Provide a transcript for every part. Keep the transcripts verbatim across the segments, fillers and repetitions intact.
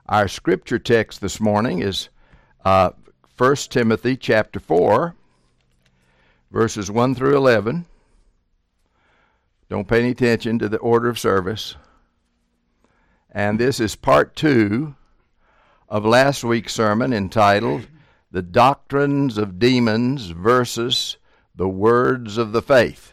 Our scripture text this morning is uh, First Timothy chapter four, verses one through eleven. Don't pay any attention to the order of service. And this is part two of last week's sermon entitled, The Doctrines of Demons versus the Words of the Faith.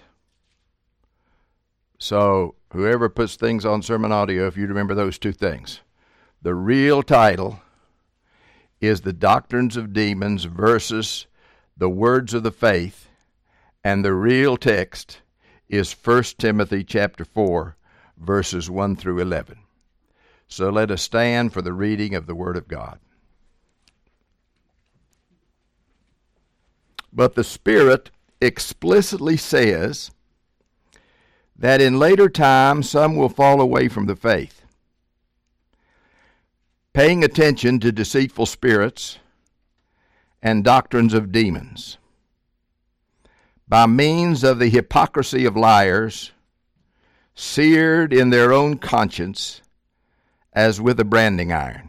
So, whoever puts things on sermon audio, if you remember those two things. The real title is The Doctrines of Demons versus the Words of the Faith, and the real text is First Timothy chapter four, verses one through eleven. So let us stand for the reading of the Word of God. But the Spirit explicitly says that in later times some will fall away from the faith, paying attention to deceitful spirits and doctrines of demons, by means of the hypocrisy of liars, seared in their own conscience as with a branding iron.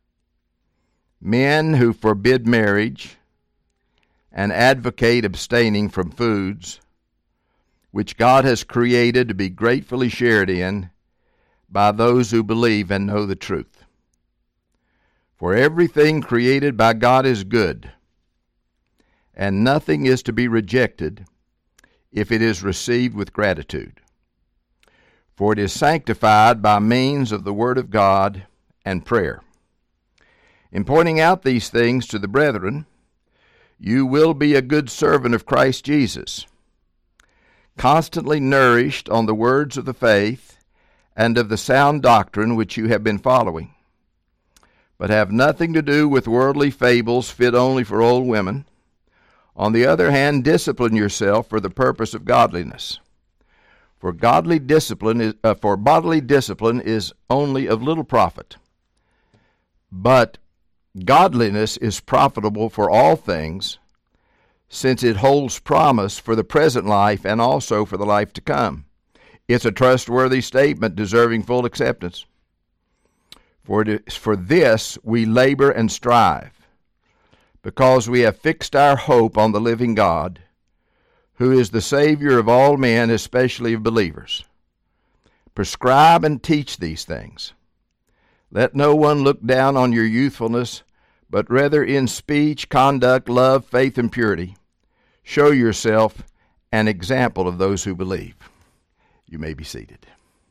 Men who forbid marriage and advocate abstaining from foods which God has created to be gratefully shared in by those who believe and know the truth. For everything created by God is good, and nothing is to be rejected if it is received with gratitude. For it is sanctified by means of the Word of God and prayer. In pointing out these things to the brethren, you will be a good servant of Christ Jesus, constantly nourished on the words of the faith and of the sound doctrine which you have been following, but have nothing to do with worldly fables fit only for old women. On the other hand, discipline yourself for the purpose of godliness. For godly discipline is, uh, for bodily discipline is only of little profit, but godliness is profitable for all things, since it holds promise for the present life and also for the life to come. It's a trustworthy statement deserving full acceptance. For, it is, for this we labor and strive, because we have fixed our hope on the living God, who is the Savior of all men, especially of believers. Prescribe and teach these things. Let no one look down on your youthfulness, but rather in speech, conduct, love, faith, and purity, show yourself an example of those who believe. You may be seated.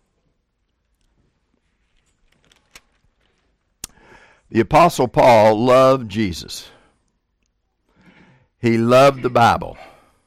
The Apostle Paul loved Jesus. He loved the Bible.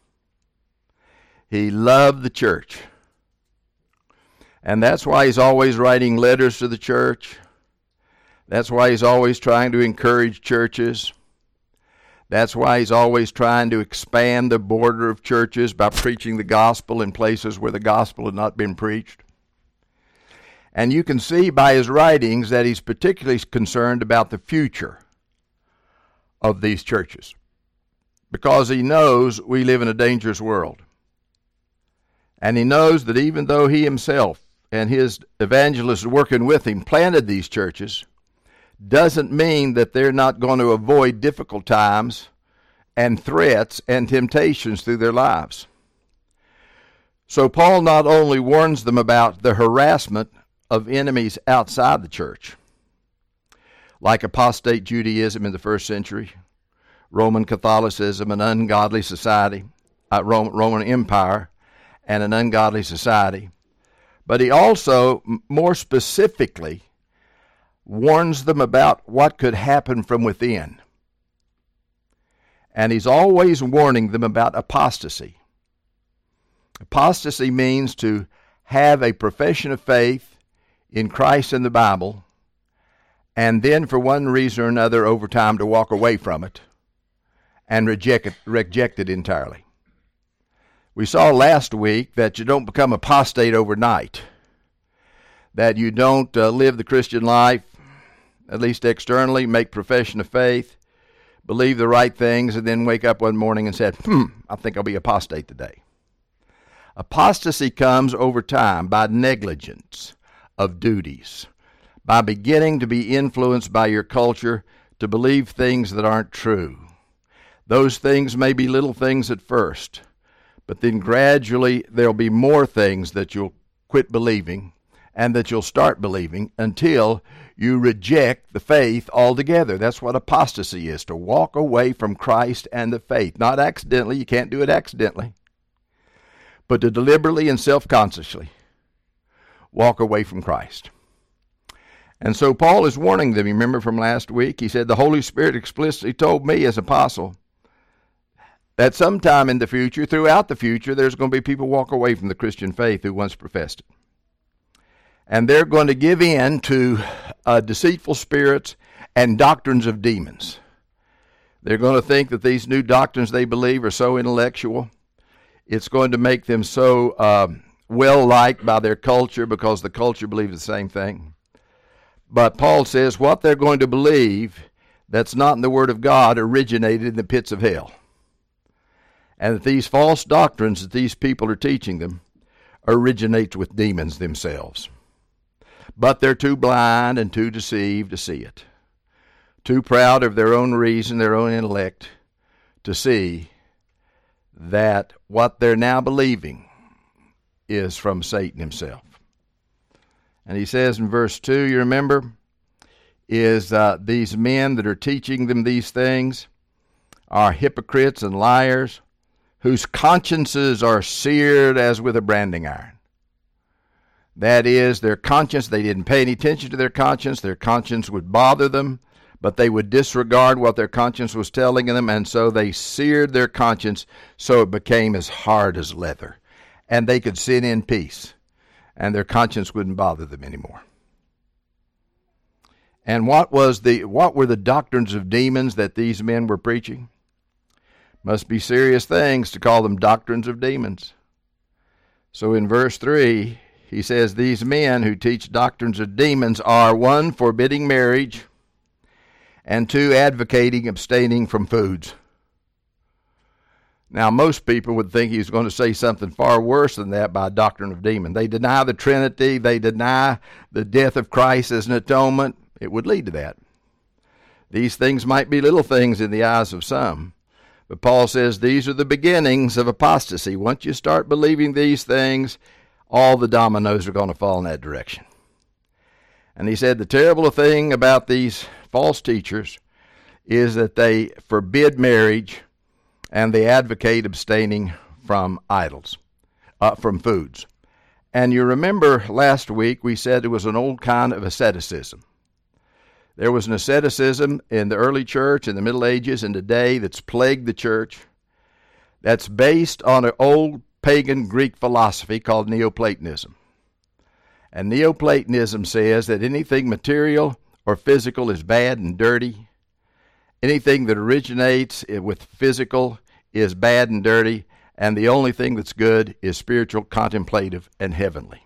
He loved the church. And that's why he's always writing letters to the church. That's why he's always trying to encourage churches. That's why he's always trying to expand the border of churches by preaching the gospel in places where the gospel had not been preached. And you can see by his writings that he's particularly concerned about the future of these churches, because he knows we live in a dangerous world. And he knows that even though he himself and his evangelists working with him planted these churches, doesn't mean that they're not going to avoid difficult times and threats and temptations through their lives. So Paul not only warns them about the harassment of enemies outside the church, like apostate Judaism in the first century, Roman Catholicism, an ungodly society, uh, Roman, Roman Empire, and an ungodly society. But he also, more specifically, warns them about what could happen from within. And he's always warning them about apostasy. Apostasy means to have a profession of faith in Christ and the Bible, and then for one reason or another over time to walk away from it and reject it, reject it entirely. We saw last week that you don't become apostate overnight, that you don't uh, live the Christian life, at least externally, make profession of faith, believe the right things, and then wake up one morning and said, hmm, I think I'll be apostate today. Apostasy comes over time by negligence of duties, by beginning to be influenced by your culture to believe things that aren't true. Those things may be little things at first, but then gradually there'll be more things that you'll quit believing and that you'll start believing until you reject the faith altogether. That's what apostasy is, to walk away from Christ and the faith. Not accidentally, you can't do it accidentally, but to deliberately and self-consciously walk away from Christ. And so Paul is warning them. You remember from last week, he said, the Holy Spirit explicitly told me as apostle that sometime in the future, throughout the future, there's going to be people walk away from the Christian faith who once professed it. And they're going to give in to uh, deceitful spirits and doctrines of demons. They're going to think that these new doctrines they believe are so intellectual. It's going to make them so uh, well-liked by their culture because the culture believes the same thing. But Paul says what they're going to believe that's not in the Word of God originated in the pits of hell. And that these false doctrines that these people are teaching them originate with demons themselves. But they're too blind and too deceived to see it. Too proud of their own reason, their own intellect, to see that what they're now believing is from Satan himself. And he says in verse two, you remember, is uh, these men that are teaching them these things are hypocrites and liars, whose consciences are seared as with a branding iron. That is, their conscience, they didn't pay any attention to their conscience. Their conscience would bother them, but they would disregard what their conscience was telling them, and so they seared their conscience so it became as hard as leather. And they could sin in peace, and their conscience wouldn't bother them anymore. And what was the what were the doctrines of demons that these men were preaching? Must be serious things to call them doctrines of demons. So in verse three, he says, these men who teach doctrines of demons are, one, forbidding marriage, and two, advocating abstaining from foods. Now, most people would think he's going to say something far worse than that by doctrine of demon. They deny the Trinity. They deny the death of Christ as an atonement. It would lead to that. These things might be little things in the eyes of some. But Paul says these are the beginnings of apostasy. Once you start believing these things, all the dominoes are going to fall in that direction. And he said the terrible thing about these false teachers is that they forbid marriage and they advocate abstaining from idols, uh, from foods. And you remember last week we said it was an old kind of asceticism. There was an asceticism in the early church, in the Middle Ages, and today that's plagued the church, that's based on an old pagan Greek philosophy called Neoplatonism. And Neoplatonism says that anything material or physical is bad and dirty. Anything that originates with physical is bad and dirty, and the only thing that's good is spiritual, contemplative, and heavenly.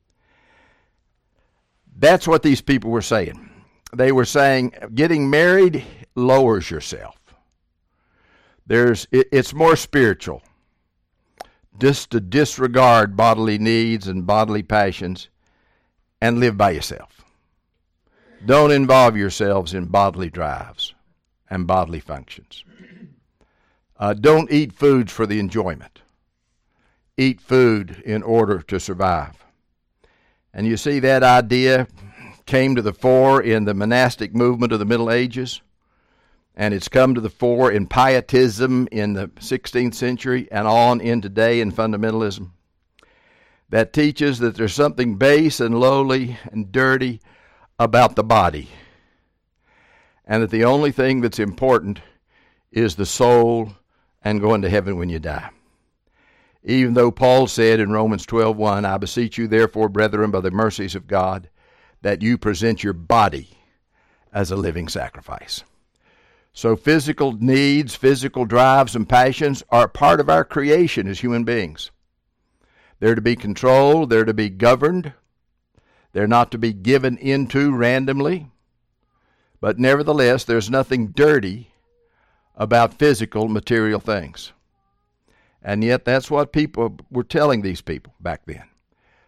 That's what these people were saying. They were saying getting married lowers yourself. There's it, it's more spiritual. Just to disregard bodily needs and bodily passions and live by yourself. Don't involve yourselves in bodily drives and bodily functions. Uh, don't eat foods for the enjoyment. Eat food in order to survive. And you see that idea came to the fore in the monastic movement of the Middle Ages, and it's come to the fore in pietism in the sixteenth century and on in today in fundamentalism, that teaches that there's something base and lowly and dirty about the body, and that the only thing that's important is the soul and going to heaven when you die. Even though Paul said in Romans twelve one, I beseech you therefore, brethren, by the mercies of God, that you present your body as a living sacrifice. So physical needs, physical drives, and passions are part of our creation as human beings. They're to be controlled, they're to be governed, they're not to be given into randomly. But nevertheless, there's nothing dirty about physical, material things. And yet that's what people were telling these people back then.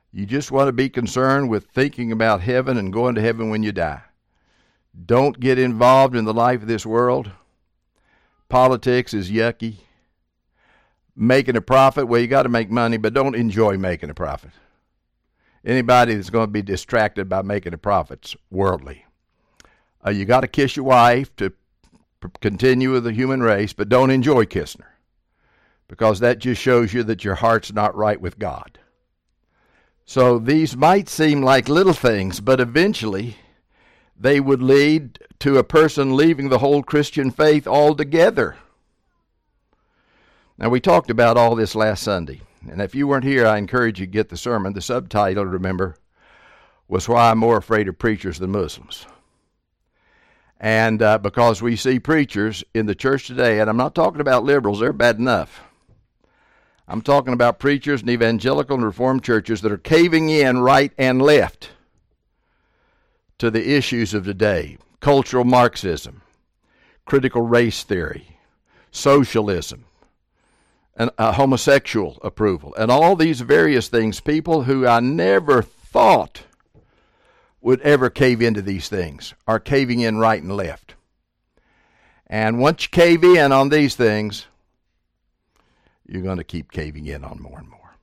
You just want to be concerned with thinking about heaven and going to heaven when you die. Don't get involved in the life of this world. Politics is yucky. Making a profit, well, you got to make money, but don't enjoy making a profit. Anybody that's going to be distracted by making a profit's worldly. Uh, you got to kiss your wife to p- continue with the human race, but don't enjoy kissing her, because that just shows you that your heart's not right with God. So these might seem like little things, but eventually they would lead to a person leaving the whole Christian faith altogether. Now, we talked about all this last Sunday, and if you weren't here, I encourage you to get the sermon. The subtitle, remember, was Why I'm More Afraid of Preachers Than Muslims. And uh, because we see preachers in the church today, and I'm not talking about liberals, they're bad enough. I'm talking about preachers in evangelical and reformed churches that are caving in right and left to the issues of today. Cultural Marxism, critical race theory, socialism, and uh, homosexual approval, and all these various things. People who I never thought would ever cave into these things are caving in right and left. And once you cave in on these things, you're going to keep caving in on more and more.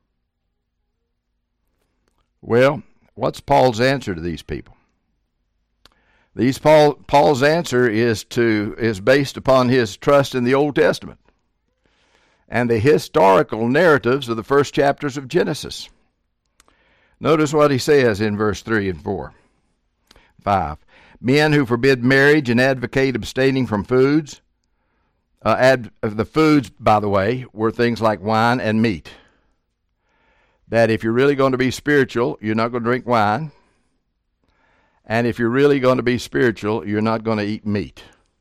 Well, what's Paul's answer to these people? These Paul Paul's answer is to is based upon his trust in the Old Testament and the historical narratives of the first chapters of Genesis. Notice what he says in verse three and four. five. Men who forbid marriage and advocate abstaining from foods. Uh, ad, the foods, by the way, were things like wine and meat. That if you're really going to be spiritual, you're not going to drink wine. And if you're really going to be spiritual, you're not going to eat meat.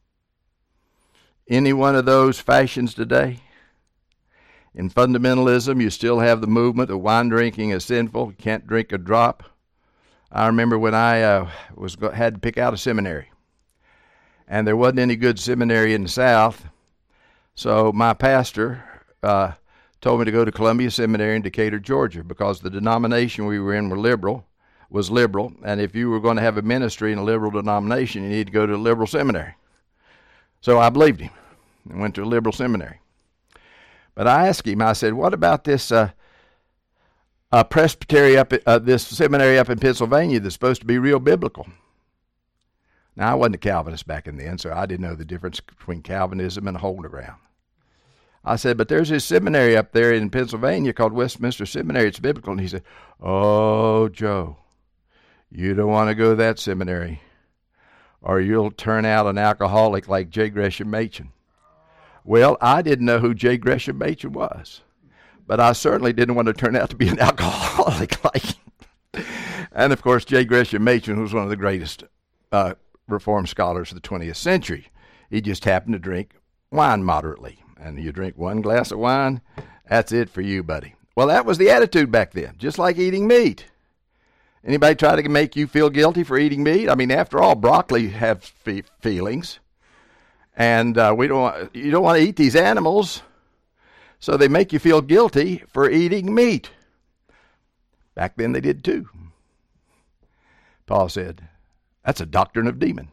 Any one of those fashions today? In fundamentalism, you still have the movement of wine drinking is sinful. You can't drink a drop. I remember when I uh, was had to pick out a seminary, and there wasn't any good seminary in the South, so my pastor uh, told me to go to Columbia Seminary in Decatur, Georgia, because the denomination we were in were liberal, was liberal, and if you were going to have a ministry in a liberal denomination, you need to go to a liberal seminary. So I believed him and went to a liberal seminary. But I asked him, I said, what about this uh, uh, presbytery up, uh, this seminary up in Pennsylvania that's supposed to be real biblical? Now, I wasn't a Calvinist back in then, so I didn't know the difference between Calvinism and holding ground. I said, but there's this seminary up there in Pennsylvania called Westminster Seminary. It's biblical. And he said, oh, Joe, you don't want to go to that seminary, or you'll turn out an alcoholic like J. Gresham Machen. Well, I didn't know who J. Gresham Machen was, but I certainly didn't want to turn out to be an alcoholic like him. And, of course, J. Gresham Machen was one of the greatest uh, Reformed scholars of the twentieth century. He just happened to drink wine moderately. And you drink one glass of wine, that's it for you, buddy. Well, that was the attitude back then, just like eating meat. Anybody try to make you feel guilty for eating meat? I mean, after all, broccoli have fe- feelings. And uh, we don't want, you don't want to eat these animals, so they make you feel guilty for eating meat. Back then they did too. Paul said, that's a doctrine of demon.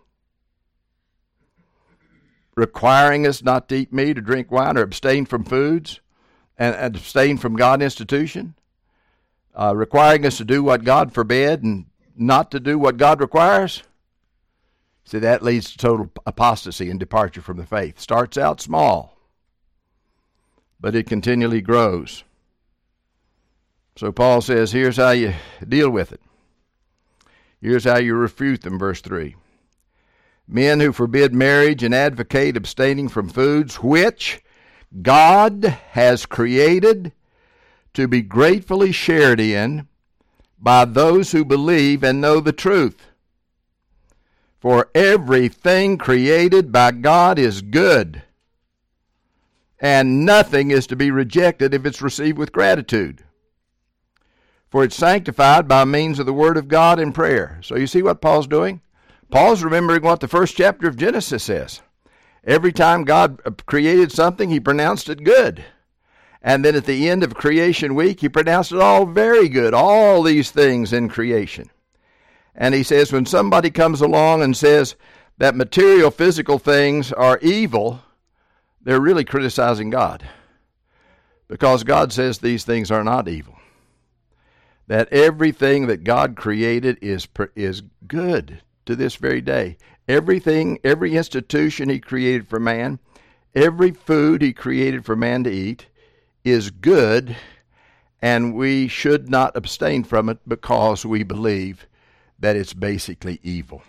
Requiring us not to eat meat or drink wine or abstain from foods and, and abstain from God institution. Uh, requiring us to do what God forbid and not to do what God requires. See, that leads to total apostasy and departure from the faith. Starts out small, but it continually grows. So Paul says, here's how you deal with it. Here's how you refute them, verse three. Men who forbid marriage and advocate abstaining from foods which God has created to be gratefully shared in by those who believe and know the truth. For everything created by God is good, and nothing is to be rejected if it's received with gratitude. For it's sanctified by means of the Word of God and prayer. So you see what Paul's doing? Paul's remembering what the first chapter of Genesis says. Every time God created something, he pronounced it good. And then at the end of creation week, he pronounced it all very good, all these things in creation. And he says when somebody comes along and says that material, physical things are evil, they're really criticizing God. Because God says these things are not evil. That everything that God created is is good to this very day. Everything, every institution he created for man, every food he created for man to eat is good, and we should not abstain from it because we believe that it's basically evil.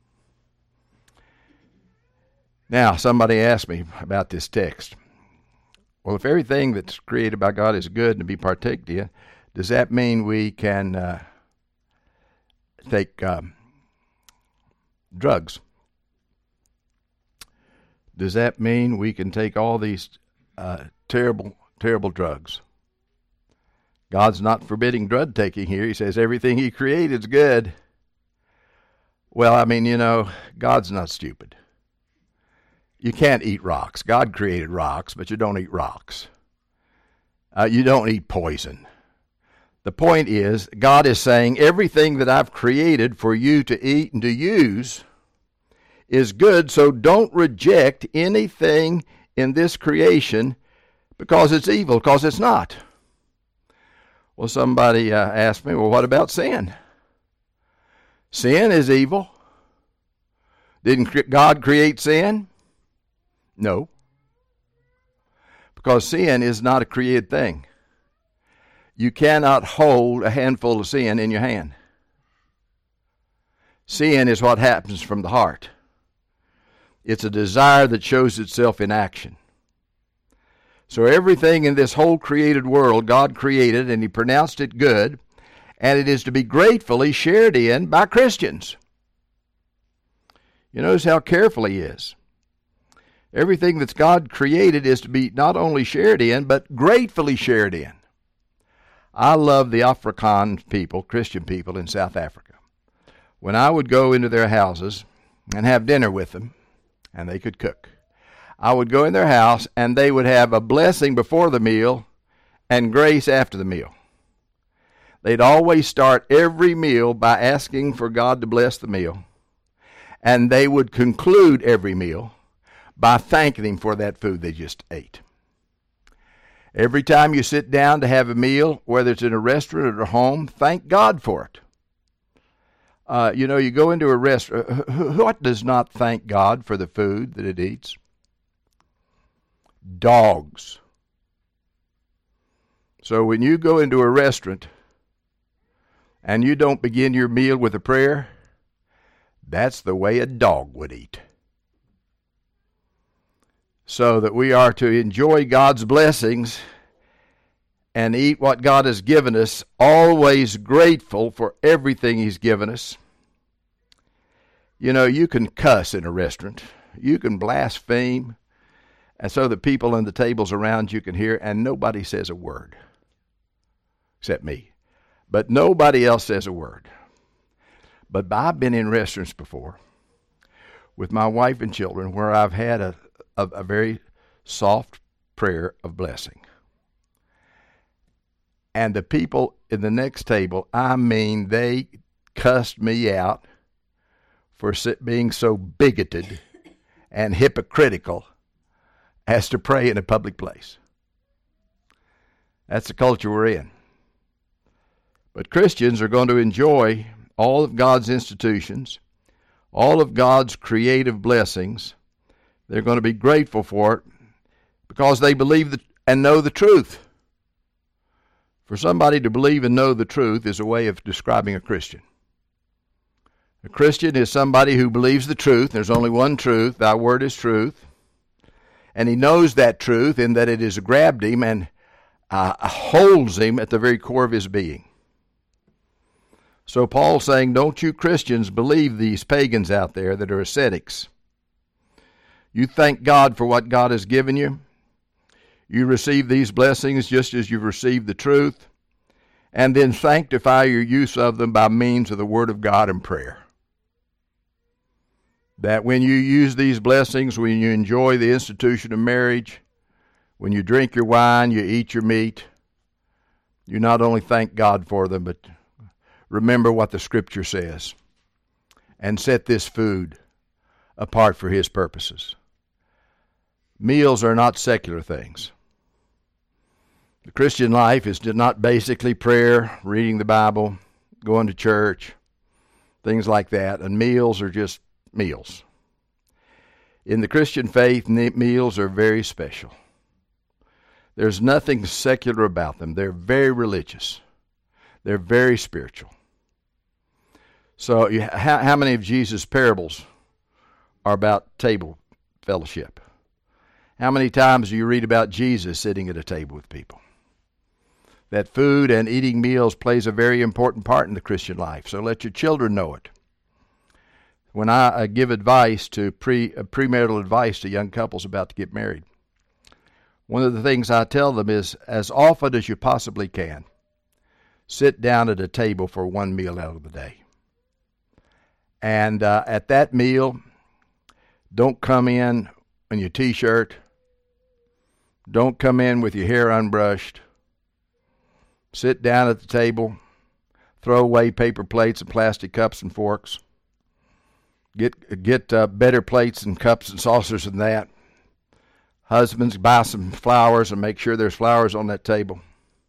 Now, somebody asked me about this text. Well, if everything that's created by God is good and to be partaked in, does that mean we can uh, take um, drugs? Does that mean we can take all these uh, terrible, terrible drugs? God's not forbidding drug taking here. He says everything he created is good. Well, I mean, you know, God's not stupid. You can't eat rocks. God created rocks, but you don't eat rocks. Uh, you don't eat poison. The point is, God is saying everything that I've created for you to eat and to use is good, so don't reject anything in this creation because it's evil, because it's not. Well, somebody uh, asked me, well, what about sin? Sin is evil. Didn't God create sin? No. Because sin is not a created thing. You cannot hold a handful of sin in your hand. Sin is what happens from the heart. It's a desire that shows itself in action. So everything in this whole created world, God created, and he pronounced it good, and it is to be gratefully shared in by Christians. You notice how careful he is. Everything that's God created is to be not only shared in, but gratefully shared in. I love the Afrikaans people, Christian people in South Africa. When I would go into their houses and have dinner with them, and they could cook, I would go in their house and they would have a blessing before the meal and grace after the meal. They'd always start every meal by asking for God to bless the meal, and they would conclude every meal by thanking him for that food they just ate. Every time you sit down to have a meal, whether it's in a restaurant or at home, thank God for it. Uh, you know, you go into a restaurant, what does not thank God for the food that it eats? Dogs. So when you go into a restaurant and you don't begin your meal with a prayer, that's the way a dog would eat. So that we are to enjoy God's blessings and eat what God has given us, always grateful for everything he's given us. You know, you can cuss in a restaurant. You can blaspheme, and so the people on the tables around you can hear, and nobody says a word. Except me. But nobody else says a word. But I've been in restaurants before with my wife and children where I've had a, a, a very soft prayer of blessing. And the people in the next table, I mean, they cussed me out for being so bigoted and hypocritical as to pray in a public place. That's the culture we're in. But Christians are going to enjoy all of God's institutions, all of God's creative blessings. They're going to be grateful for it because they believe the, and know the truth. For somebody to believe and know the truth is a way of describing a Christian. A Christian is somebody who believes the truth. There's only one truth. Thy word is truth. And he knows that truth in that it has grabbed him and uh, holds him at the very core of his being. So Paul's saying, don't you Christians believe these pagans out there that are ascetics. You thank God for what God has given you. You receive these blessings just as you've received the truth, and then sanctify your use of them by means of the Word of God and prayer. That when you use these blessings, when you enjoy the institution of marriage, When you drink your wine, you eat your meat, you not only thank God for them, but remember what the Scripture says and set this food apart for His purposes. Meals are not secular things. The Christian life is not basically prayer, reading the Bible, going to church, things like that, and meals are just meals. In the Christian faith, meals are very special. There's nothing secular about them. They're very religious. They're very spiritual. So you, how, how many of Jesus' parables are about table fellowship? How many times do you read about Jesus sitting at a table with people? That food and eating meals plays a very important part in the Christian life, so let your children know it. When I uh, give advice to pre uh, premarital advice to young couples about to get married, one of the things I tell them is, as often as you possibly can, sit down at a table for one meal out of the day. And uh, at that meal, don't come in in your T-shirt. Don't come in with your hair unbrushed. Sit down at the table. Throw away paper plates and plastic cups and forks. Get get uh, better plates and cups and saucers than that. Husbands, buy some flowers and make sure there's flowers on that table.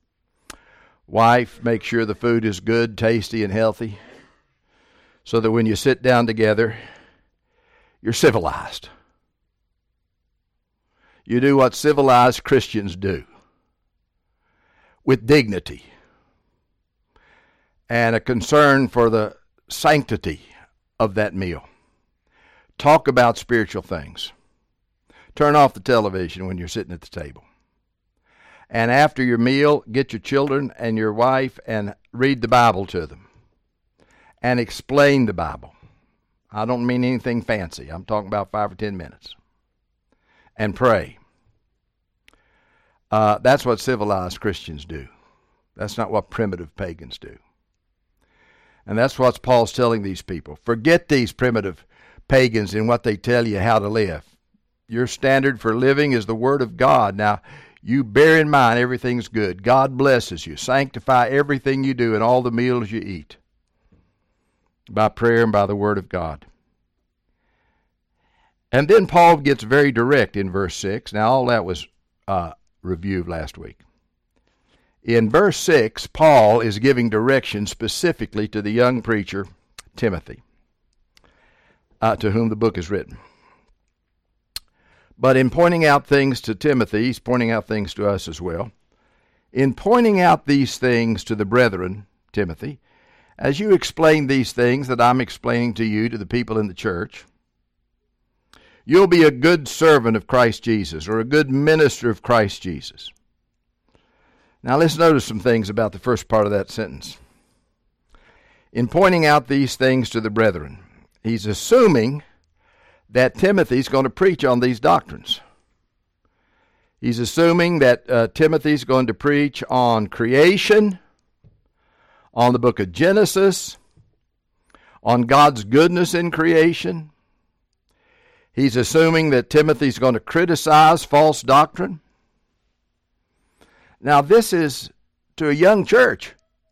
Wife, make sure the food is good, tasty, and healthy, so that when you sit down together, you're civilized. You do what civilized Christians do, with dignity and a concern for the sanctity of that meal. Talk about spiritual things. Turn off the television when you're sitting at the table. And after your meal, get your children and your wife and read the Bible to them. And explain the Bible. I don't mean anything fancy. I'm talking about five or ten minutes. And pray. Uh, that's what civilized Christians do. That's not what primitive pagans do. And that's what Paul's telling these people. Forget these primitive pagans and what they tell you how to live. Your standard for living is the Word of God. Now, you bear in mind everything's good. God blesses you. Sanctify everything you do and all the meals you eat by prayer and by the Word of God. And then Paul gets very direct in verse six. Now, all that was uh, reviewed last week. In verse six, Paul is giving direction specifically to the young preacher, Timothy, uh, to whom the book is written. But in pointing out things to Timothy, he's pointing out things to us as well. In pointing out these things to the brethren, Timothy, as you explain these things that I'm explaining to you, to the people in the church, you'll be a good servant of Christ Jesus, or a good minister of Christ Jesus. Now let's notice some things about the first part of that sentence. In pointing out these things to the brethren, he's assuming that Timothy's going to preach on these doctrines. He's assuming that uh, Timothy's going to preach on creation, on the book of Genesis, on God's goodness in creation. He's assuming that Timothy's going to criticize false doctrine. Now, this is to a young church.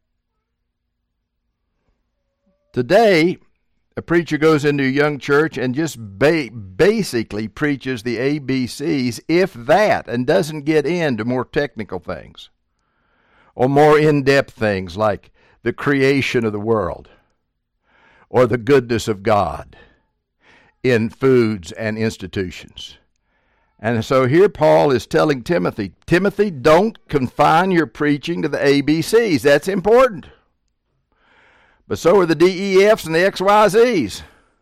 Today, a preacher goes into a young church and just ba- basically preaches the A B Cs, if that, and doesn't get into more technical things or more in-depth things like the creation of the world or the goodness of God in foods and institutions. And so here Paul is telling Timothy, Timothy, don't confine your preaching to the A B Cs. That's important. But so are the D E Fs and the X Y Zs.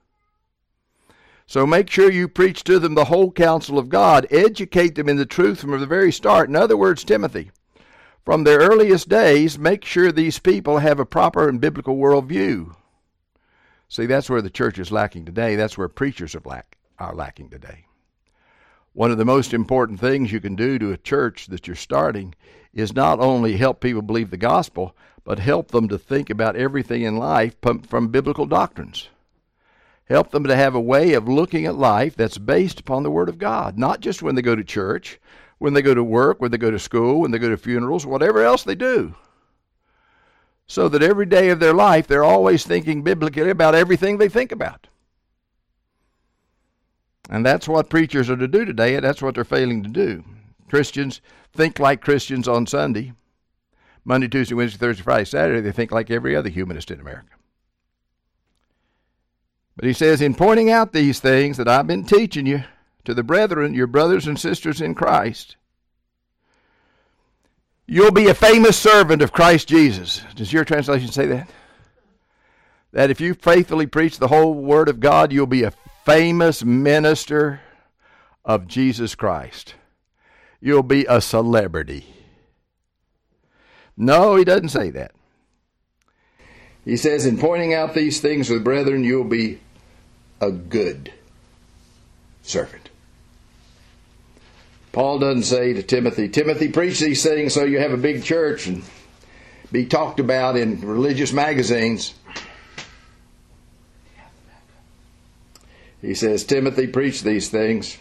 So make sure you preach to them the whole counsel of God. Educate them in the truth from the very start. In other words, Timothy, from their earliest days, make sure these people have a proper and biblical worldview. See, that's where the church is lacking today. That's where preachers are, lack, are lacking today. One of the most important things you can do to a church that you're starting is not only help people believe the gospel, but help them to think about everything in life from biblical doctrines. Help them to have a way of looking at life that's based upon the Word of God, not just when they go to church, when they go to work, when they go to school, when they go to funerals, whatever else they do. So that every day of their life, they're always thinking biblically about everything they think about. And that's what preachers are to do today, and that's what they're failing to do. Christians think like Christians on Sunday. Monday, Tuesday, Wednesday, Thursday, Friday, Saturday, they think like every other humanist in America. But he says, in pointing out these things that I've been teaching you to the brethren, your brothers and sisters in Christ, you'll be a famous servant of Christ Jesus. Does your translation say that? That if you faithfully preach the whole Word of God, you'll be a famous minister of Jesus Christ. You'll be a celebrity. No, he doesn't say that. He says, in pointing out these things to the brethren, you'll be a good servant. Paul doesn't say to Timothy, Timothy, preach these things so you have a big church and be talked about in religious magazines. He says, Timothy, preach these things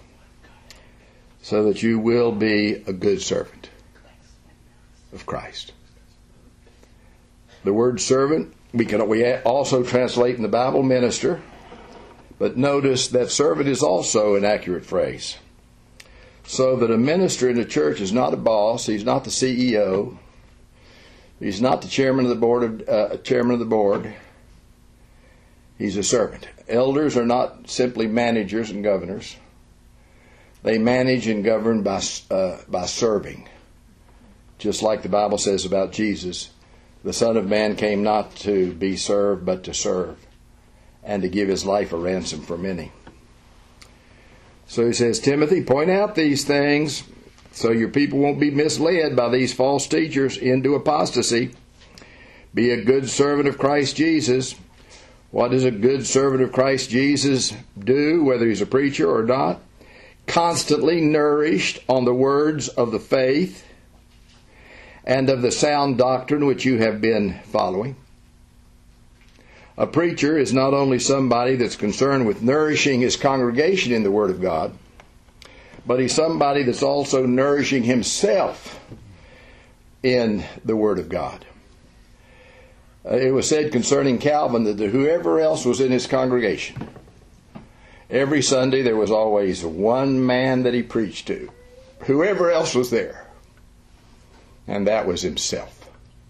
so that you will be a good servant of Christ. The word servant, we can we also translate in the Bible minister, but notice that servant is also an accurate phrase. So that a minister in a church is not a boss, he's not the C E O, he's not the chairman of the board of uh, chairman of the board. He's a servant. Elders are not simply managers and governors. They manage and govern by uh, by serving. Just like the Bible says about Jesus, the Son of Man came not to be served, but to serve, and to give his life a ransom for many. So he says, Timothy, point out these things so your people won't be misled by these false teachers into apostasy. Be a good servant of Christ Jesus. What does a good servant of Christ Jesus do, whether he's a preacher or not? Constantly nourished on the words of the faith and of the sound doctrine which you have been following. A preacher is not only somebody that's concerned with nourishing his congregation in the Word of God, but he's somebody that's also nourishing himself in the Word of God. Uh, it was said concerning Calvin that whoever else was in his congregation, every Sunday there was always one man that he preached to. Whoever else was there. And that was himself.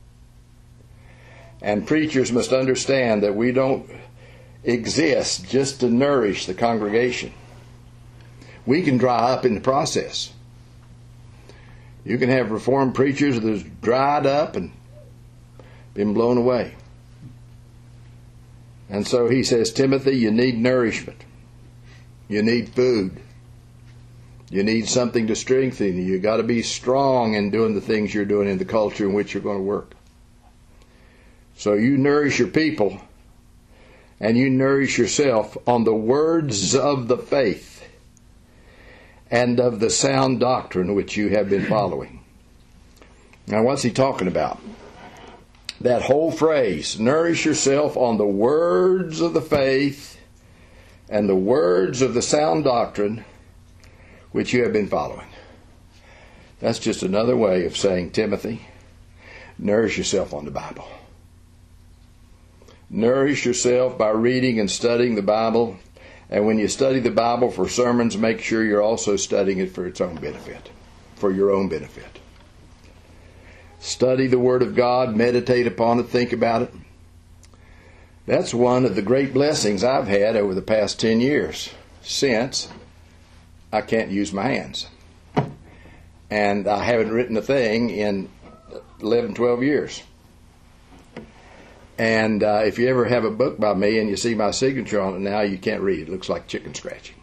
And preachers must understand that we don't exist just to nourish the congregation. We can dry up in the process. You can have Reformed preachers that have dried up and been blown away. And so he says, Timothy, you need nourishment. You need food. You need something to strengthen you. You've got to be strong in doing the things you're doing in the culture in which you're going to work. So you nourish your people and you nourish yourself on the words of the faith and of the sound doctrine which you have been following. Now, what's he talking about? That whole phrase, nourish yourself on the words of the faith and the words of the sound doctrine which you have been following. That's just another way of saying, Timothy, nourish yourself on the Bible. Nourish yourself by reading and studying the Bible. And when you study the Bible for sermons, make sure you're also studying it for its own benefit, for your own benefit. Study the Word of God, meditate upon it, think about it. That's one of the great blessings I've had over the past ten years, since I can't use my hands. And I haven't written a thing in eleven, twelve years. And uh, if you ever have a book by me and you see my signature on it now, you can't read it. It looks like chicken scratching.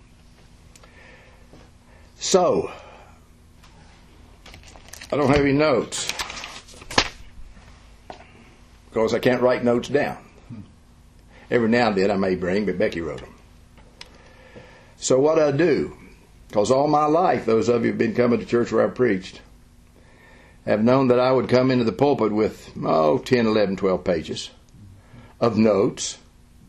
So, I don't have any notes because I can't write notes down. Every now and then I may bring, but Becky wrote them. So what I do, because all my life, those of you who have been coming to church where I preached, have known that I would come into the pulpit with, oh, ten, eleven, twelve pages of notes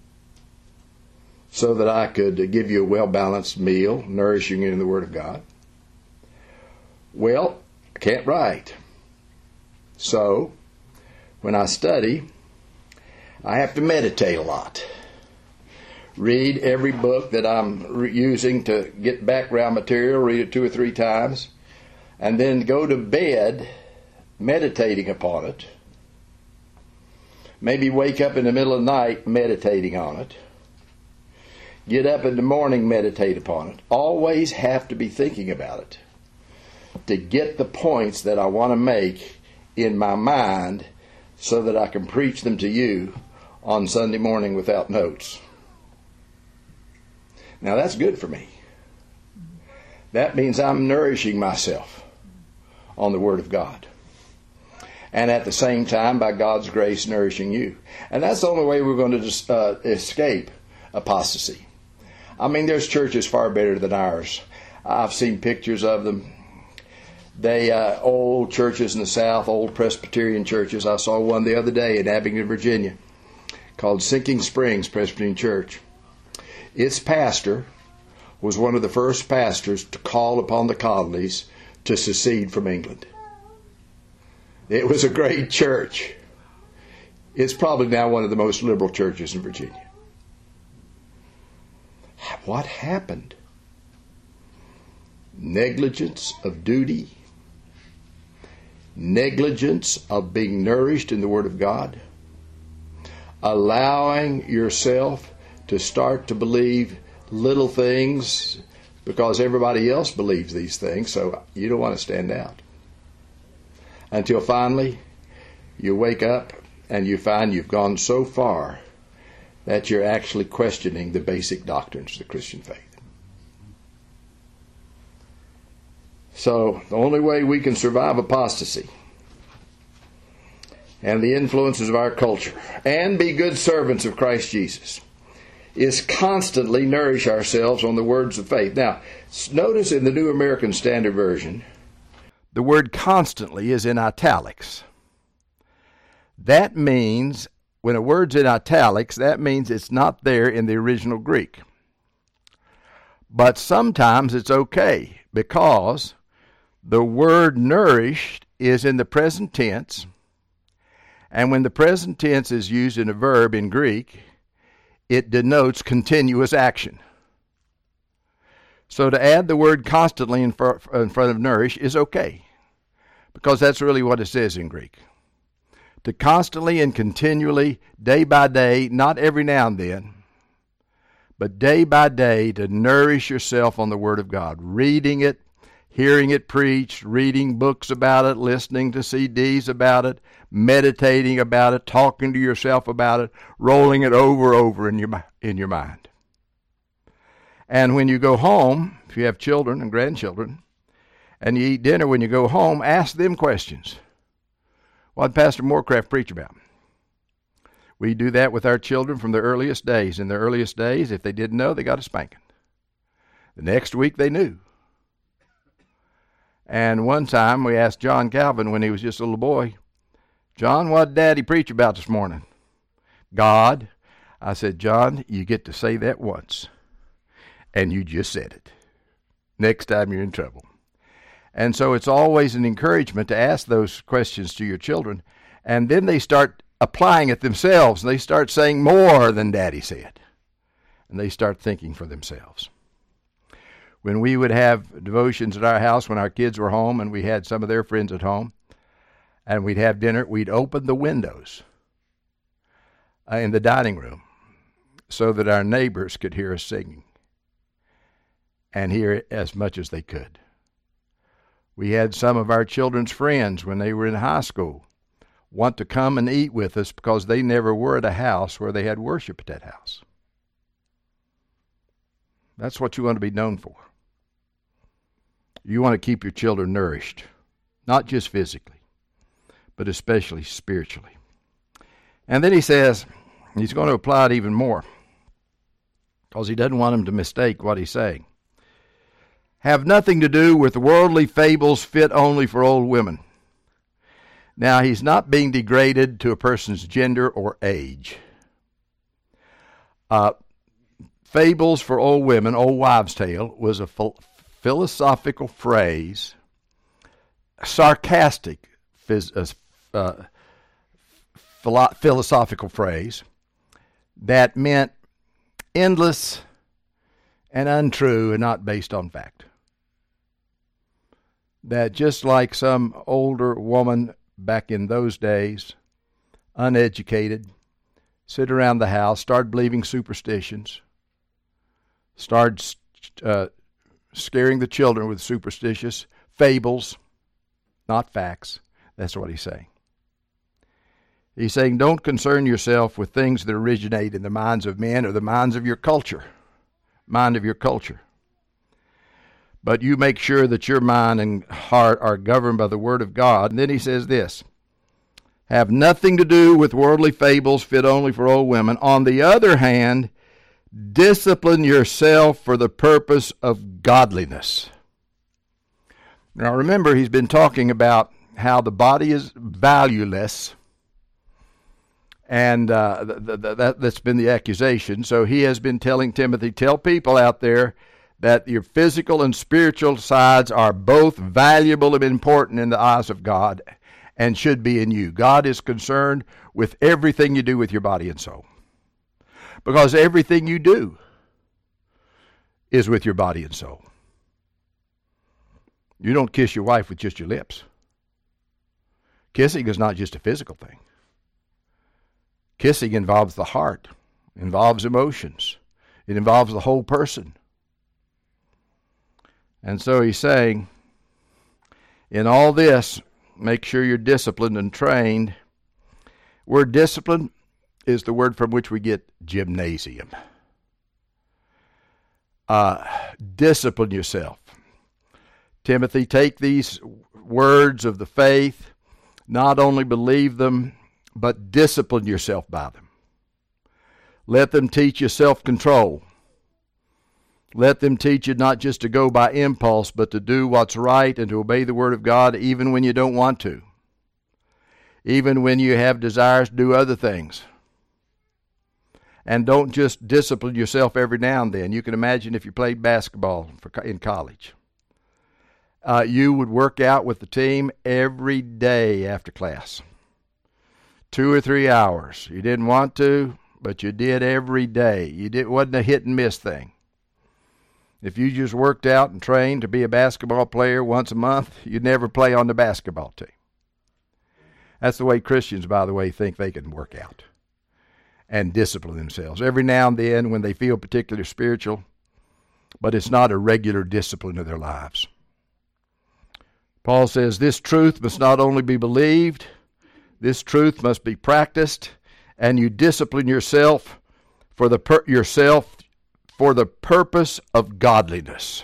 so that I could give you a well-balanced meal, nourishing you in the Word of God. Well, I can't write. So, when I study, I have to meditate a lot. Read every book that I'm re- using to get background material, read it two or three times, and then go to bed meditating upon it. Maybe wake up in the middle of the night meditating on it. Get up in the morning, meditate upon it. Always have to be thinking about it to get the points that I want to make in my mind so that I can preach them to you on Sunday morning without notes. Now that's good for me. That means I'm nourishing myself on the Word of God. And at the same time, by God's grace, nourishing you. And that's the only way we're going to just, uh, escape apostasy. I mean, there's churches far better than ours. I've seen pictures of them. They, uh, old churches in the South, old Presbyterian churches. I saw one the other day in Abingdon, Virginia, called Sinking Springs Presbyterian Church. Its pastor was one of the first pastors to call upon the colonies to secede from England. It was a great church. It's probably now one of the most liberal churches in Virginia. What happened? Negligence of duty. Negligence of being nourished in the Word of God. Allowing yourself to start to believe little things because everybody else believes these things, so you don't want to stand out. Until finally you wake up and you find you've gone so far that you're actually questioning the basic doctrines of the Christian faith. So the only way we can survive apostasy and the influences of our culture and be good servants of Christ Jesus is constantly nourish ourselves on the words of faith. Now, notice in the New American Standard Version, the word constantly is in italics. That means, when a word's in italics, that means it's not there in the original Greek. But sometimes it's okay, because the word nourished is in the present tense, and when the present tense is used in a verb in Greek, it denotes continuous action. So to add the word constantly in, fr- in front of nourish is okay, because that's really what it says in Greek. To constantly and continually, day by day, not every now and then, but day by day, to nourish yourself on the Word of God, reading it, hearing it preached, reading books about it, listening to C Ds about it, meditating about it, talking to yourself about it, rolling it over and over in your, in your mind. And when you go home, if you have children and grandchildren, and you eat dinner when you go home, ask them questions. What did Pastor Moorcraft preach about? We do that with our children from the earliest days. In the earliest days, if they didn't know, they got a spanking. The next week, they knew. And one time, we asked John Calvin when he was just a little boy, John, what did Daddy preach about this morning? God. I said, John, you get to say that once. And you just said it. Next time you're in trouble. And so it's always an encouragement to ask those questions to your children. And then they start applying it themselves. And they start saying more than Daddy said. And they start thinking for themselves. When we would have devotions at our house when our kids were home and we had some of their friends at home, and we'd have dinner, we'd open the windows uh, in the dining room so that our neighbors could hear us singing and hear as much as they could. We had some of our children's friends when they were in high school want to come and eat with us because they never were at a house where they had worship at that house. That's what you want to be known for. You want to keep your children nourished, not just physically, but especially spiritually. And then he says, he's going to apply it even more, because he doesn't want them to mistake what he's saying. Have nothing to do with worldly fables fit only for old women. Now, he's not being degraded to a person's gender or age. Uh, fables for old women, old wives' tale, was a ph- philosophical phrase sarcastic phys- uh, uh, philo- philosophical phrase that meant endless and untrue and not based on fact. That just like some older woman back in those days, uneducated, sit around the house, start believing superstitions, start uh, scaring the children with superstitious fables, not facts. That's what he's saying. He's saying, don't concern yourself with things that originate in the minds of men or the minds of your culture, mind of your culture. But you make sure that your mind and heart are governed by the Word of God. And then he says this, have nothing to do with worldly fables fit only for old women. On the other hand, discipline yourself for the purpose of godliness. Now remember, he's been talking about how the body is valueless, and uh, th- th- that, that's been the accusation. So he has been telling Timothy, tell people out there that your physical and spiritual sides are both valuable and important in the eyes of God and should be in you. God is concerned with everything you do with your body and soul, because everything you do is with your body and soul. You don't kiss your wife with just your lips. Kissing is not just a physical thing. Kissing involves the heart, involves emotions. It involves the whole person. And so he's saying, in all this, make sure you're disciplined and trained. Word discipline is the word from which we get gymnasium. Uh, discipline yourself. Timothy, take these words of the faith, not only believe them, but discipline yourself by them. Let them teach you self-control. Let them teach you not just to go by impulse, but to do what's right and to obey the Word of God even when you don't want to. Even when you have desires to do other things. And don't just discipline yourself every now and then. You can imagine if you played basketball for, in college. Uh, you would work out with the team every day after class. Two or three hours. You didn't want to, but you did every day. You did, wasn't a hit and miss thing. If you just worked out and trained to be a basketball player once a month, you'd never play on the basketball team. That's the way Christians, by the way, think they can work out and discipline themselves. Every now and then when they feel particularly spiritual, but it's not a regular discipline of their lives. Paul says this truth must not only be believed, this truth must be practiced, and you discipline yourself for the per- yourself for the purpose of godliness.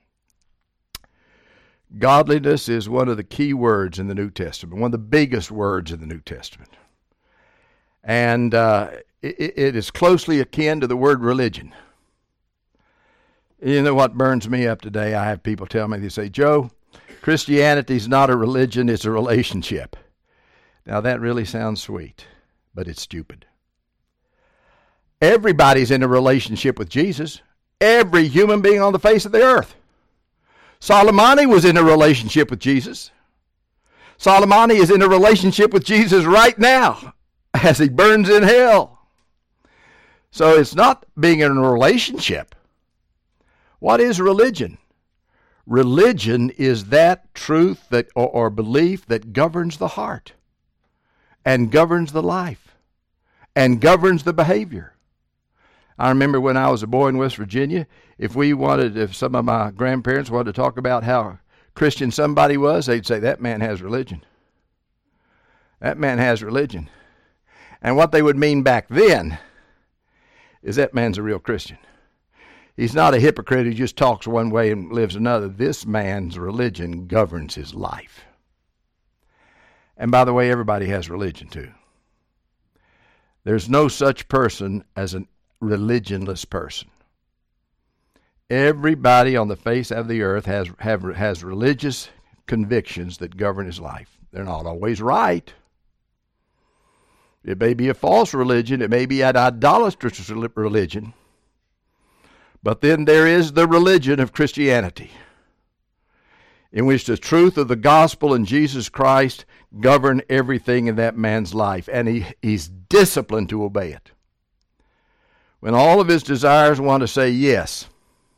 Godliness is one of the key words in the New Testament, one of the biggest words in the New Testament. And uh, it, it is closely akin to the word religion. You know what burns me up today? I have people tell me, they say, Joe, Christianity is not a religion, it's a relationship. Now that really sounds sweet, but it's stupid. Everybody's in a relationship with Jesus. Every human being on the face of the earth. Soleimani was in a relationship with Jesus. Soleimani is in a relationship with Jesus right now as he burns in hell. So it's not being in a relationship. What is religion? Religion is that truth that or, or belief that governs the heart and governs the life and governs the behavior. I remember when I was a boy in West Virginia, if we wanted, if some of my grandparents wanted to talk about how Christian somebody was, they'd say, that man has religion. That man has religion. And what they would mean back then is that man's a real Christian. He's not a hypocrite who just talks one way and lives another. This man's religion governs his life. And by the way, everybody has religion too. There's no such person as an religionless person. Everybody on the face of the earth has have has religious convictions that govern his life. They're not always right. It may be a false religion. It may be an idolatrous religion. But then there is the religion of Christianity. in which the truth of the gospel and Jesus Christ govern everything in that man's life, and he, he's disciplined to obey it. When all of his desires want to say yes,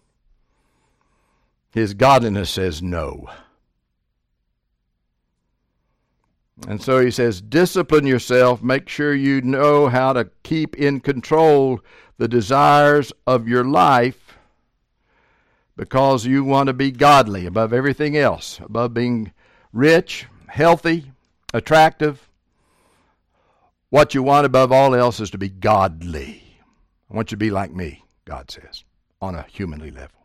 his godliness says no. And so he says, discipline yourself. Make sure you know how to keep in control the desires of your life, because you want to be godly above everything else, above being rich, healthy, attractive. What you want above all else is to be godly. I want you to be like me, God says, on a humanly level.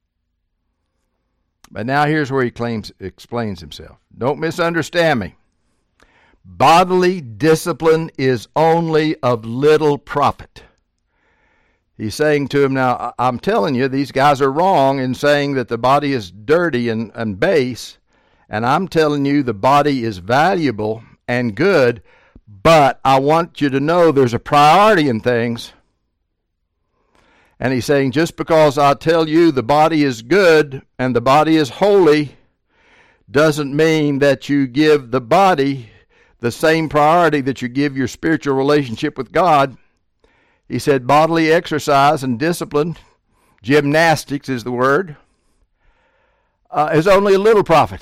But now here's where he claims, explains himself. Don't misunderstand me. Bodily discipline is only of little profit. He's saying to him, now, I'm telling you, these guys are wrong in saying that the body is dirty and, and base, and I'm telling you the body is valuable and good, but I want you to know there's a priority in things. And he's saying, just because I tell you the body is good and the body is holy doesn't mean that you give the body the same priority that you give your spiritual relationship with God. He said bodily exercise and discipline, gymnastics is the word, uh, is only a little profit.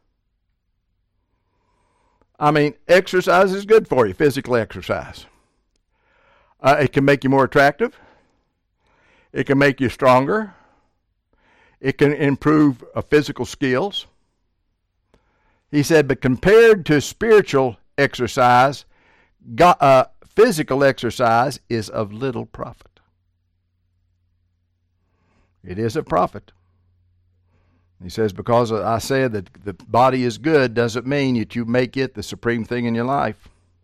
I mean, exercise is good for you, physical exercise. Uh, it can make you more attractive. It can make you stronger. It can improve uh, physical skills. He said, but compared to spiritual exercise, God, uh, physical exercise is of little profit. It is a profit. He says, because I said that the body is good doesn't mean that you make it the supreme thing in your life.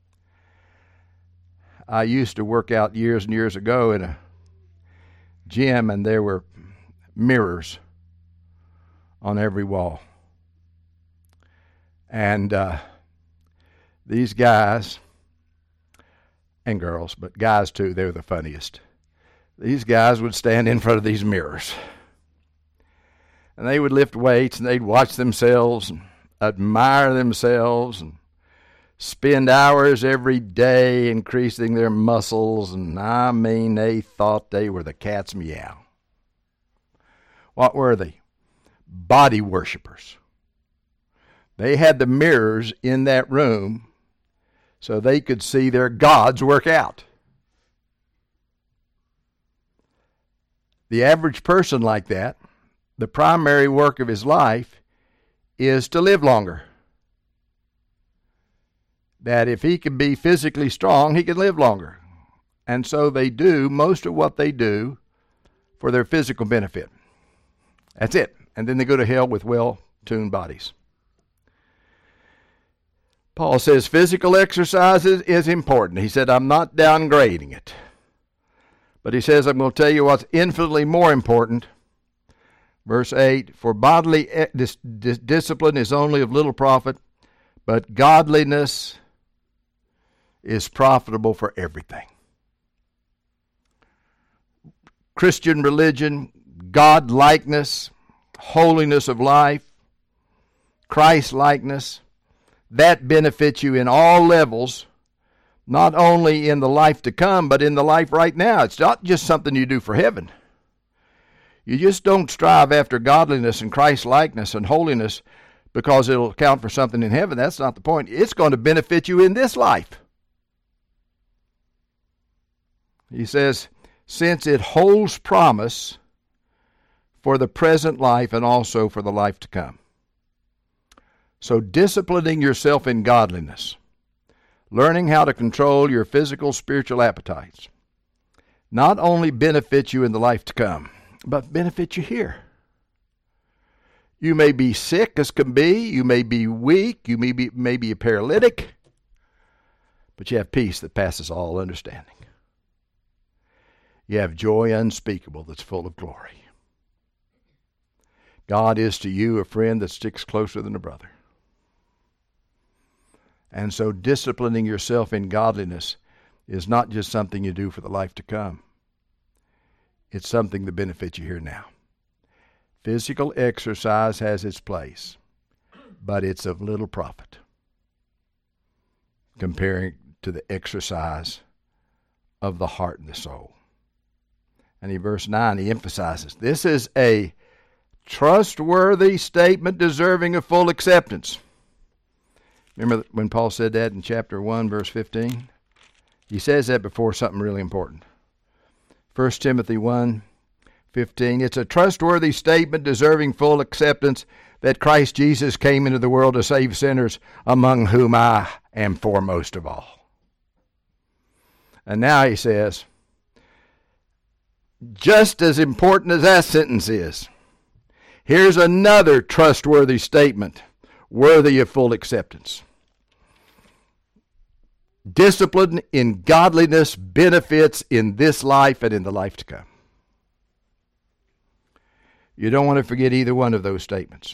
I used to work out years and years ago in a gym, and there were mirrors on every wall. And uh, these guys, and girls, but guys too, they were the funniest. These guys would stand in front of these mirrors. And they would lift weights, and they'd watch themselves and admire themselves and spend hours every day increasing their muscles. And I mean, they thought they were the cat's meow. What were they? Body worshipers. They had the mirrors in that room so they could see their gods work out. The average person like that, the primary work of his life is to live longer. That if he can be physically strong, he can live longer. And so they do most of what they do for their physical benefit. That's it. And then they go to hell with well-tuned bodies. Paul says physical exercise is, is important. He said, I'm not downgrading it. But he says, I'm going to tell you what's infinitely more important. Verse eight, for bodily dis- dis- discipline is only of little profit, but godliness is profitable for everything. Christian religion, God-likeness, holiness of life, Christ-likeness, that benefits you in all levels, not only in the life to come, but in the life right now. It's not just something you do for heaven. You just don't strive after godliness and Christ-likeness and holiness because it'll count for something in heaven. That's not the point. It's going to benefit you in this life. He says, since it holds promise for the present life and also for the life to come. So disciplining yourself in godliness, learning how to control your physical, spiritual appetites, not only benefits you in the life to come, but benefits you here. You may be sick as can be, you may be weak, you may be, may be a paralytic, but you have peace that passes all understanding. You have joy unspeakable that's full of glory. God is to you a friend that sticks closer than a brother. And so disciplining yourself in godliness is not just something you do for the life to come. It's something that benefits you here now. Physical exercise has its place. but it's of little profit comparing to the exercise of the heart and the soul. And in verse nine, he emphasizes, this is a trustworthy statement deserving of full acceptance. Remember when Paul said that in chapter one, verse fifteen? He says that before something really important. First Timothy one fifteen, it's a trustworthy statement deserving full acceptance that Christ Jesus came into the world to save sinners, among whom I am foremost of all. And now he says, just as important as that sentence is, here's another trustworthy statement worthy of full acceptance. Discipline in godliness benefits in this life and in the life to come. You don't want to forget either one of those statements.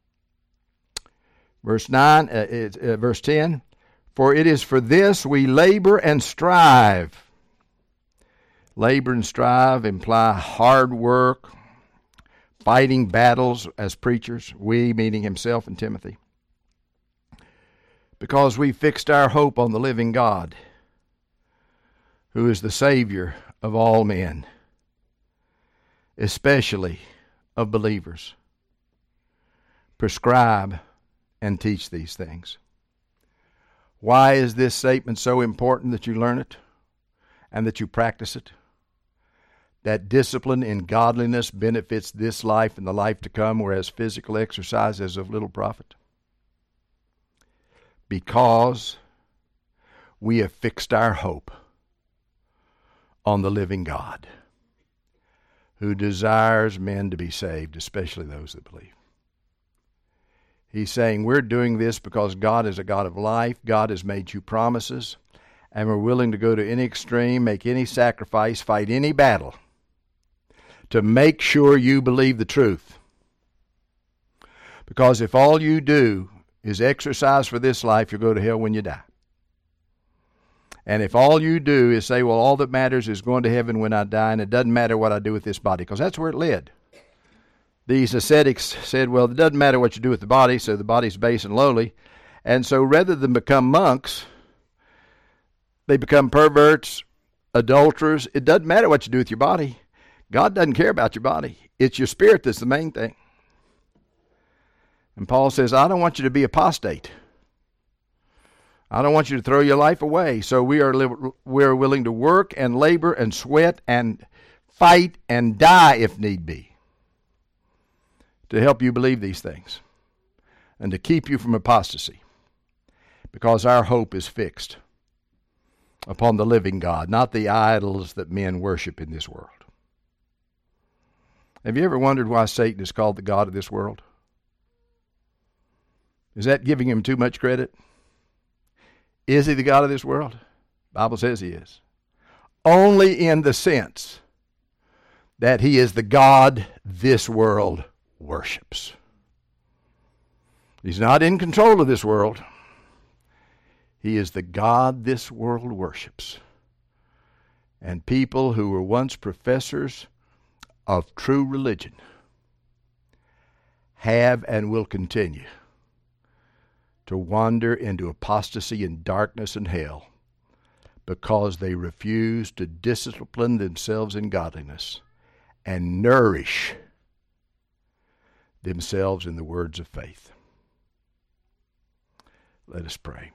Verse nine, uh, uh, verse ten, for it is for this we labor and strive. Labor and strive imply hard work, fighting battles as preachers, we meaning himself and Timothy. Because we fixed our hope on the living God, who is the Savior of all men, especially of believers. Prescribe and teach these things. Why is this statement so important that you learn it and that you practice it? That discipline in godliness benefits this life and the life to come, whereas physical exercise is of little profit. Because we have fixed our hope on the living God, who desires men to be saved, especially those that believe. He's saying we're doing this because God is a God of life. God has made you promises, and we're willing to go to any extreme, make any sacrifice, fight any battle to make sure you believe the truth. Because if all you do is exercise for this life, you'll go to hell when you die. And if all you do is say, well, all that matters is going to heaven when I die, and it doesn't matter what I do with this body, because that's where it led. These ascetics said, well, it doesn't matter what you do with the body, so the body's base and lowly. And so rather than become monks, they become perverts, adulterers. It doesn't matter what you do with your body. God doesn't care about your body. It's your spirit that's the main thing. And Paul says, I don't want you to be apostate. I don't want you to throw your life away. So we are we are willing to work and labor and sweat and fight and die if need be to help you believe these things and to keep you from apostasy, because our hope is fixed upon the living God, not the idols that men worship in this world. Have you ever wondered why Satan is called the god of this world? Is that giving him too much credit? Is he the god of this world? The Bible says he is. Only in the sense that he is the God this world worships. He's not in control of this world. He is the God this world worships. And people who were once professors of true religion have and will continue to wander into apostasy and darkness and hell because they refuse to discipline themselves in godliness and nourish themselves in the words of faith. Let us pray.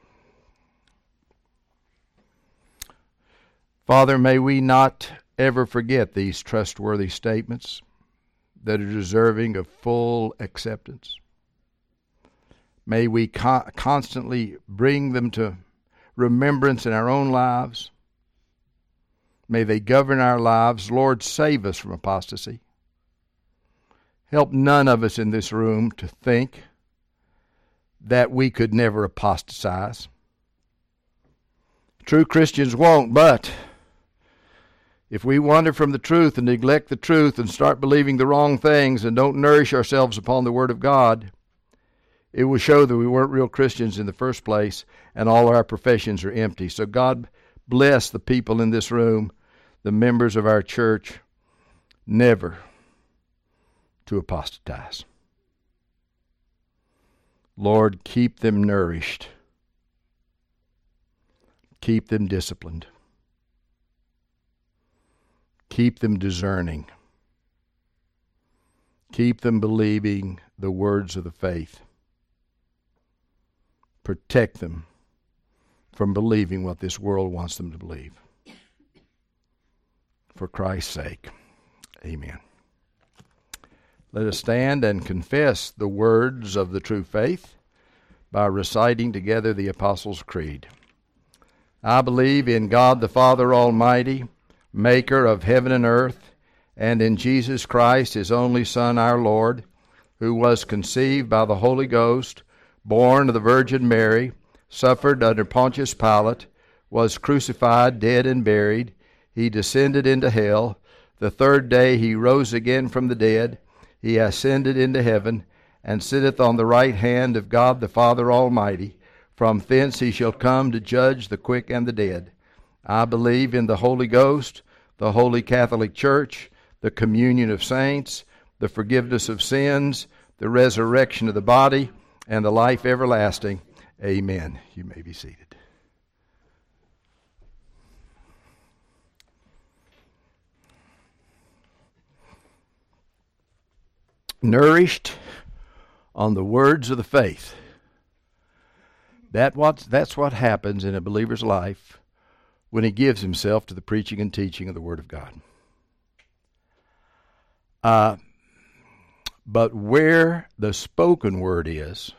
Father, may we not ever forget these trustworthy statements that are deserving of full acceptance. May we co- constantly bring them to remembrance in our own lives. May they govern our lives. Lord, save us from apostasy. Help none of us in this room to think that we could never apostatize. True Christians won't, but if we wander from the truth and neglect the truth and start believing the wrong things and don't nourish ourselves upon the Word of God, it will show that we weren't real Christians in the first place, and all our professions are empty. So God bless the people in this room, the members of our church, never to apostatize. Lord, keep them nourished. Keep them disciplined. Keep them discerning. Keep them believing the words of the faith. Protect them from believing what this world wants them to believe. For Christ's sake, amen. Let us stand and confess the words of the true faith by reciting together the Apostles' Creed. I believe in God the Father Almighty, maker of heaven and earth, and in Jesus Christ, his only Son, our Lord, who was conceived by the Holy Ghost, born of the Virgin Mary, suffered under Pontius Pilate, was crucified, dead, and buried. He descended into hell. The third day he rose again from the dead. He ascended into heaven, and sitteth on the right hand of God the Father Almighty. From thence he shall come to judge the quick and the dead. I believe in the Holy Ghost, the Holy Catholic Church, the communion of saints, the forgiveness of sins, the resurrection of the body, and the life everlasting. Amen. You may be seated. Nourished on the words of the faith. That what, that's what happens in a believer's life when he gives himself to the preaching and teaching of the Word of God. Uh, but where the spoken word is,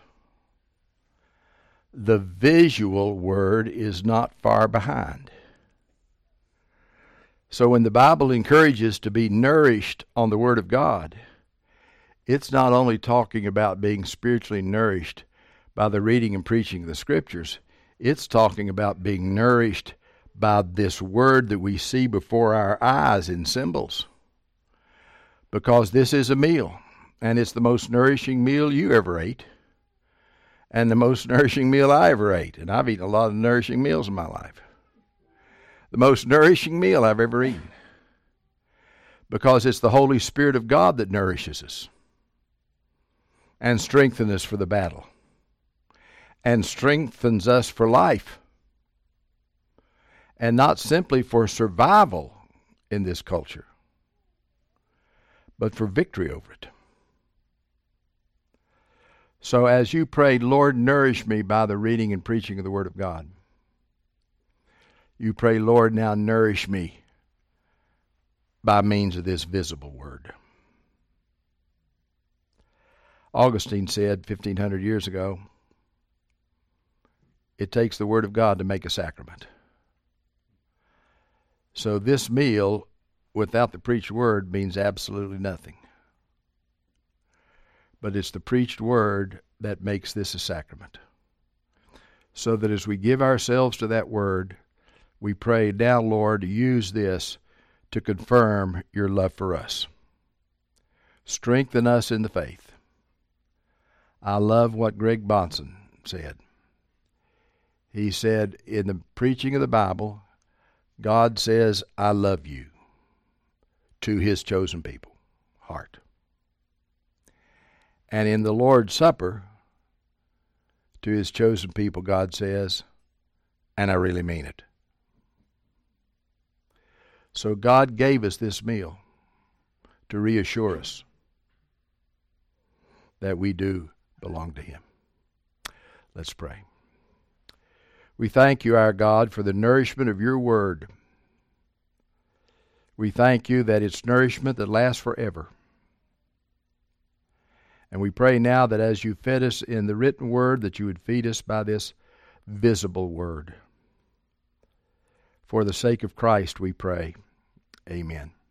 the visual word is not far behind. So when the Bible encourages to be nourished on the Word of God, it's not only talking about being spiritually nourished by the reading and preaching of the Scriptures, it's talking about being nourished by this Word that we see before our eyes in symbols. Because this is a meal, and it's the most nourishing meal you ever ate, and the most nourishing meal I ever ate. And I've eaten a lot of nourishing meals in my life. The most nourishing meal I've ever eaten. Because it's the Holy Spirit of God that nourishes us and strengthens us for the battle and strengthens us for life and not simply for survival in this culture, but for victory over it. So as you prayed, Lord, nourish me by the reading and preaching of the Word of God, you pray, Lord, now nourish me by means of this visible Word. Augustine said fifteen hundred years ago, it takes the Word of God to make a sacrament. So this meal without the preached Word means absolutely nothing. But it's the preached Word that makes this a sacrament. So that as we give ourselves to that Word, we pray, now, Lord, use this to confirm your love for us. Strengthen us in the faith. I love what Greg Bonson said. He said, in the preaching of the Bible, God says, I love you to his chosen people, heart. And in the Lord's Supper, to his chosen people, God says, and I really mean it. So God gave us this meal to reassure us that we do belong to him. Let's pray. We thank you, our God, for the nourishment of your word. We thank you that it's nourishment that lasts forever. And we pray now that as you fed us in the written word, that you would feed us by this visible word. For the sake of Christ, we pray. Amen.